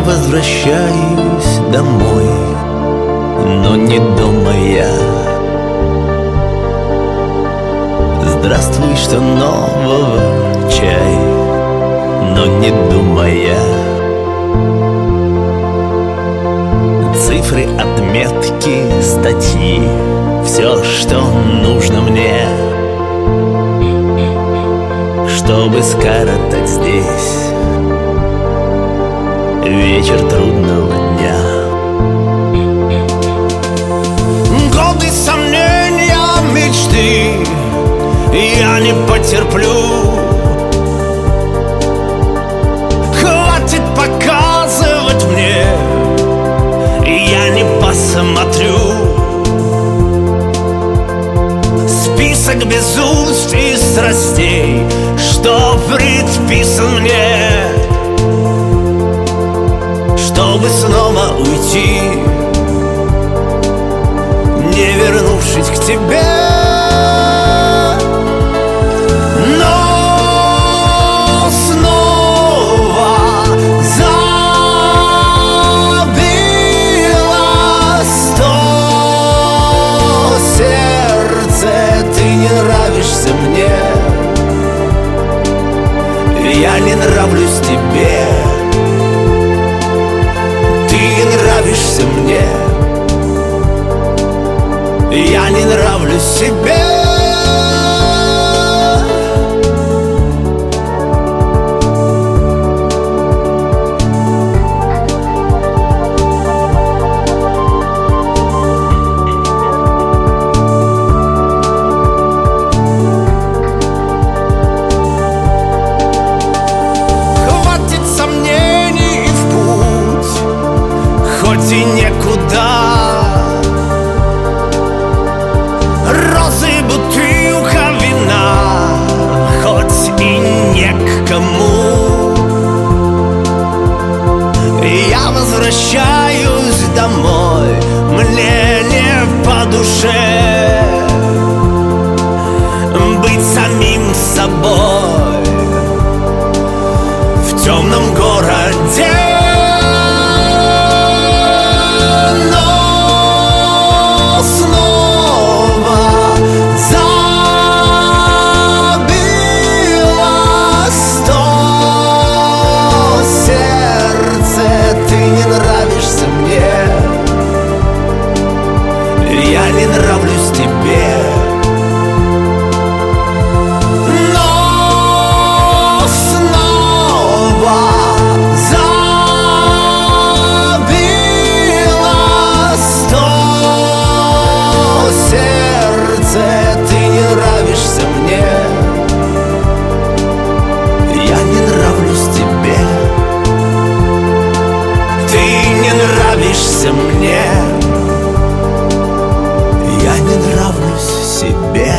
возвращаюсь домой, но не дома я. Здравствуй, что нового чай, но не думая. Цифры, отметки, статьи, все, что нужно мне, чтобы скоротать здесь вечер трудного дня. Годы сомнения, мечты я не потерплю. Хватит показывать мне, я не посмотрю. Список безумств и страстей, что предписан мне, чтобы снова уйти, не вернувшись к тебе. Но снова забилось то сердце. Ты не нравишься мне, я не нравлюсь тебе. Нравишься мне, я не нравлюсь себе. Хватит сомнений в путь, хоть и некуда. Розы, бутылка вина, хоть и не к кому. Я возвращаюсь домой, мне не по душе быть самим собой в темном городе. Я не нравлюсь тебе. Но снова забилось то сердце. Ты не нравишься мне, я не нравлюсь тебе. Ты не нравишься мне, я не нравлюсь себе.